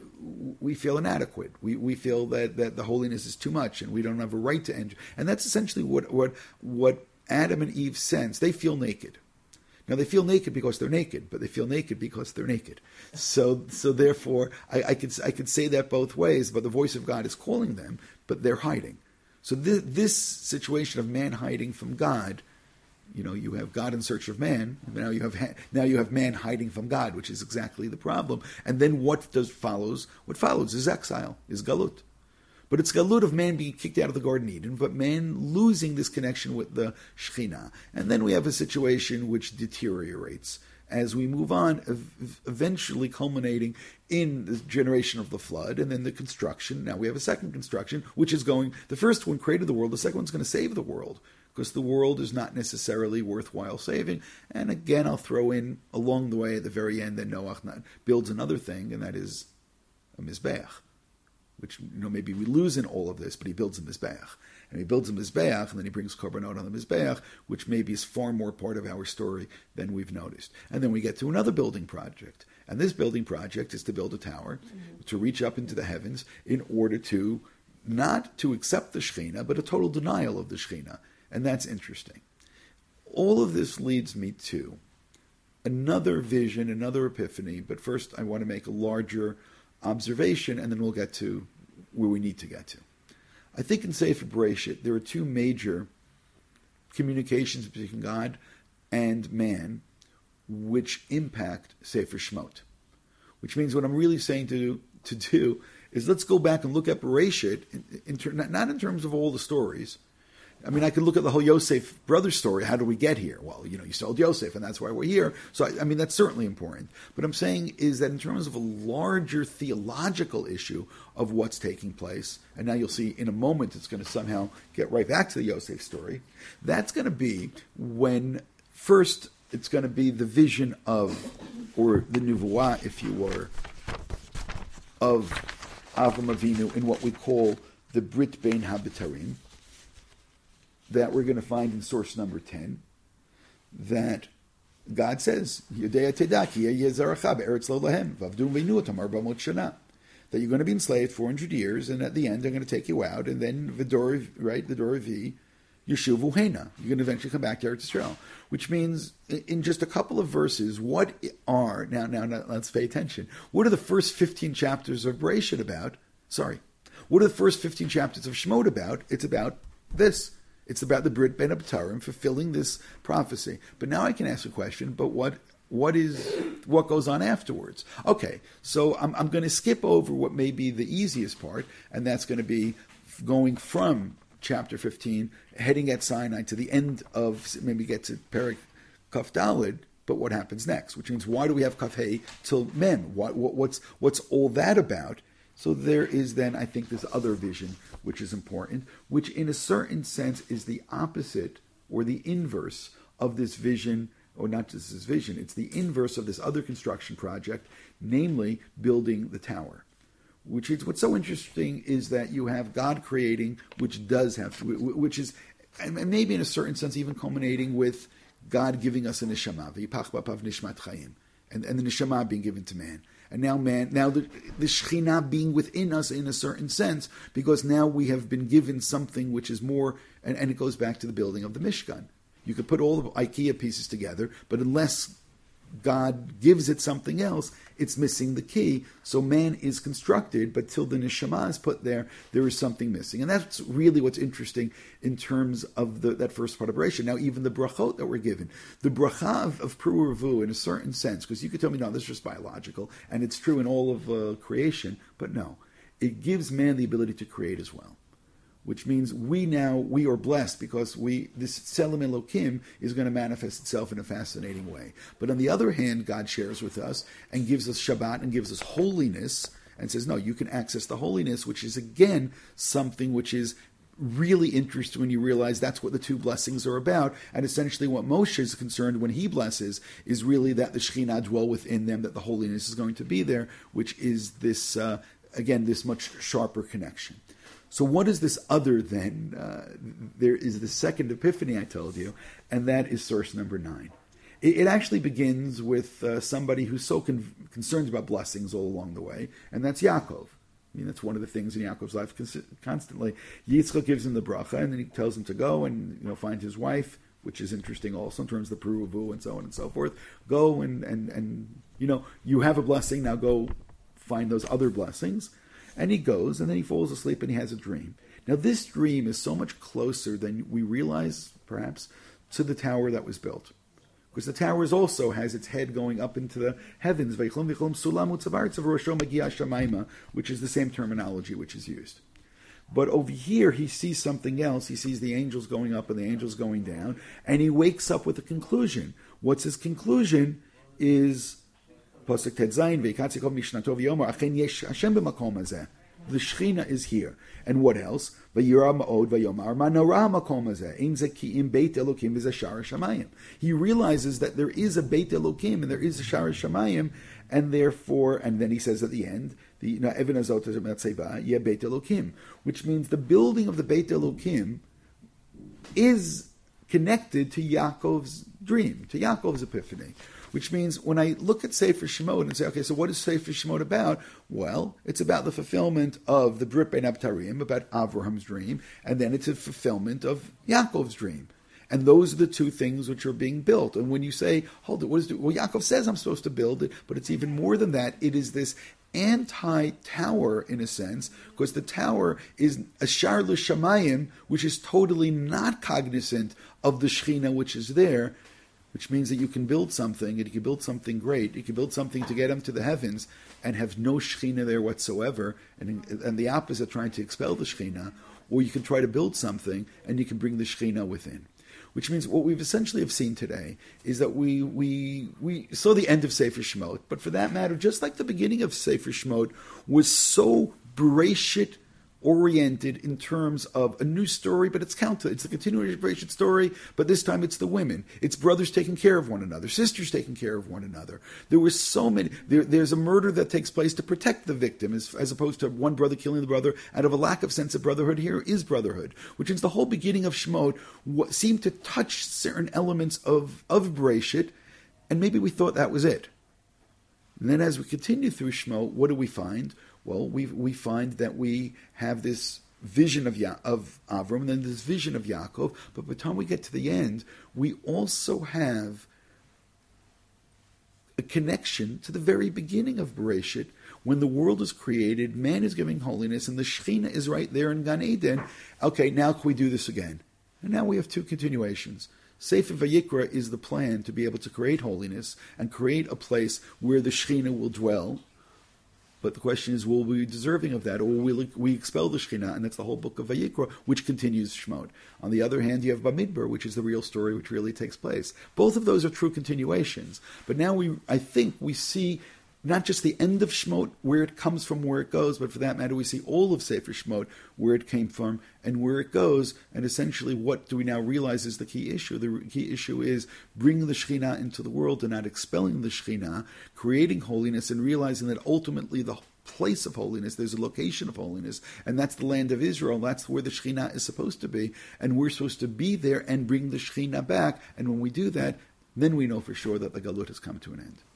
we feel inadequate. We we feel that, that the holiness is too much, and we don't have a right to enter. And that's essentially what what what Adam and Eve sense. They feel naked. Now they feel naked because they're naked, but they feel naked because they're naked. So, so therefore, I, I could I could say that both ways. But the voice of God is calling them, but they're hiding. So this, this situation of man hiding from God, you know, you have God in search of man. Now you have now you have man hiding from God, which is exactly the problem. And then what does follows? What follows is exile, is galut. But it's galut of man being kicked out of the Garden of Eden, but man losing this connection with the Shekhinah. And then we have a situation which deteriorates as we move on, eventually culminating in the generation of the flood and then the construction. Now we have a second construction, which is going, the first one created the world, the second one's going to save the world, because the world is not necessarily worthwhile saving. And again, I'll throw in along the way at the very end that Noach builds another thing, and that is a Mizbeach. Which, you know, maybe we lose in all of this, but he builds a Mizbeach. And he builds a Mizbeach, and then he brings Korbanot on the Mizbeach, which maybe is far more part of our story than we've noticed. And then we get to another building project. And this building project is to build a tower, mm-hmm. to reach up into the heavens in order to, not to accept the Shekhinah, but a total denial of the Shekhinah. And that's interesting. All of this leads me to another vision, another epiphany, but first I want to make a larger observation, and then we'll get to where we need to get to. I think in Sefer Bereshit, there are two major communications between God and man which impact Sefer Shemot. Which means what I'm really saying to, to do is let's go back and look at Bereshit, in, in ter- not in terms of all the stories. I mean, I could look at the whole Yosef brothers story. How do we get here? Well, you know, you sold Yosef, and that's why we're here. So, I, I mean, that's certainly important. But I'm saying is that in terms of a larger theological issue of what's taking place, and now you'll see in a moment it's going to somehow get right back to the Yosef story, that's going to be when first it's going to be the vision of, or the Nuvuah, if you were, of Avram Avinu in what we call the Brit Bein HaBetarim, that we're going to find in source number ten, that God says, that you're going to be enslaved four hundred years, and at the end, they're going to take you out, and then Vidor, right, the Doravi, Yeshuvu Hena. You're going to eventually come back to Eretz Yisrael, which means in just a couple of verses, what are, now, now, now let's pay attention, what are the first fifteen chapters of Bereshit about? Sorry. What are the first fifteen chapters of Shemot about? It's about this. It's about the Brit Bein HaBetarim fulfilling this prophecy. But now I can ask a question, but what what is what goes on afterwards? Okay, so I'm, I'm going to skip over what may be the easiest part, and that's going to be going from chapter fifteen, heading at Sinai to the end of, maybe get to Perek Kaf Daled, but what happens next? Which means, why do we have Kaf Hey till Mem? What, what, what's, what's all that about? So there is then, I think, this other vision, which is important, which in a certain sense is the opposite or the inverse of this vision, or not just this vision, it's the inverse of this other construction project, namely building the tower. Which is, what's so interesting is that you have God creating, which does have, which is, and maybe in a certain sense even culminating with God giving us a neshama, v'yipach b'apav nishmat chayim, and, and the neshama being given to man. And now man, now the, the Shekhinah being within us in a certain sense, because now we have been given something which is more, and, and it goes back to the building of the Mishkan. You could put all the IKEA pieces together, but unless God gives it something else, it's missing the key. So man is constructed, but till the neshama is put there, there is something missing. And that's really what's interesting in terms of the, that first part of Bereshit. Now, even the brachot that we're given, the bracha of, of Pru U'Revu in a certain sense, because you could tell me, no, this is just biological, and it's true in all of uh, creation, but no, it gives man the ability to create as well. Which means we now, we are blessed because we, this Tselem Elokim is going to manifest itself in a fascinating way. But on the other hand, God shares with us and gives us Shabbat and gives us holiness, and says, no, you can access the holiness, which is again something which is really interesting when you realize that's what the two blessings are about. And essentially what Moshe is concerned when he blesses is really that the Shekhinah dwell within them, that the holiness is going to be there, which is this, uh, again, this much sharper connection. So what is this other then? Uh, there is the second epiphany I told you, and that is source number nine. It, it actually begins with uh, somebody who's so con- concerned about blessings all along the way, and that's Yaakov. I mean, that's one of the things in Yaakov's life constantly. Yitzchak gives him the bracha, and then he tells him to go and you know find his wife, which is interesting also in terms of the peruvu and so on and so forth. Go and, and, and you know, you have a blessing, now go find those other blessings. And he goes, and then he falls asleep, and he has a dream. Now, this dream is so much closer than we realize, perhaps, to the tower that was built. Because the tower is also has its head going up into the heavens, which is the same terminology which is used. But over here, he sees something else. He sees the angels going up and the angels going down, and he wakes up with a conclusion. What's his conclusion is... Pasuk Tet Zayin, Veikatzi Kol Mishnatov Yomar, Achen Yesh Hashem b'makom hazeh. The Shechina is here. And what else? Vayira Ma'od Vayomar, Ma Nora Makom hazeh, Ein Ze Ki Im Beit Elokim V'Zeh Shara Shamayim. He realizes that there is a Beit Elokim and there is a Shara Shamayim, and therefore, and then he says at the end, the Even Azot Matzeva Yeh Beit Elokim, which means the building of the Beit Elokim is connected to Yaakov's dream, to Yaakov's epiphany. Which means when I look at Sefer Shemot and say, okay, so what is Sefer Shemot about? Well, it's about the fulfillment of the Brit Bein Abtarim, about Avraham's dream, and then it's a fulfillment of Yaakov's dream. And those are the two things which are being built. And when you say, hold it, what is it? Well, Yaakov says I'm supposed to build it, but it's even more than that. It is this anti-tower, in a sense, because the tower is a Shar L'Shamayim, which is totally not cognizant of the Shechina which is there, which means that you can build something, and you can build something great. You can build something to get them to the heavens and have no Shekhinah there whatsoever, and, and the opposite, trying to expel the Shekhinah, or you can try to build something and you can bring the Shekhinah within. Which means what we've essentially have seen today is that we we we saw the end of Sefer Shemot, but for that matter, just like the beginning of Sefer Shemot was so Bereshit oriented in terms of a new story, but it's counter. It's the continuation story, but this time it's the women. It's brothers taking care of one another, sisters taking care of one another. There were so many. There, there's a murder that takes place to protect the victim, as, as opposed to one brother killing the brother out of a lack of sense of brotherhood. Here is brotherhood, which is the whole beginning of Shemot, what seemed to touch certain elements of, of Bereshit, and maybe we thought that was it. And then as we continue through Shemot, what do we find? Well, we we find that we have this vision of ya- of Avram, and then this vision of Yaakov. But by the time we get to the end, we also have a connection to the very beginning of Bereshit, when the world is created, man is giving holiness, and the Shekhinah is right there in Gan Eden. Okay, now can we do this again? And now we have two continuations. Sefer Vayikra is the plan to be able to create holiness and create a place where the Shekhinah will dwell. But the question is, will we be deserving of that, or will we expel the Shekhinah? And that's the whole book of Vayikra, which continues Shemot. On the other hand, you have Bamidbar, which is the real story which really takes place. Both of those are true continuations. But now we, I think we see not just the end of Shemot, where it comes from, where it goes, but for that matter, we see all of Sefer Shemot, where it came from and where it goes. And essentially, what do we now realize is the key issue? The key issue is bringing the Shekhinah into the world and not expelling the Shekhinah, creating holiness and realizing that ultimately the place of holiness, there's a location of holiness, and that's the land of Israel. That's where the Shekhinah is supposed to be. And we're supposed to be there and bring the Shekhinah back. And when we do that, then we know for sure that the Galut has come to an end.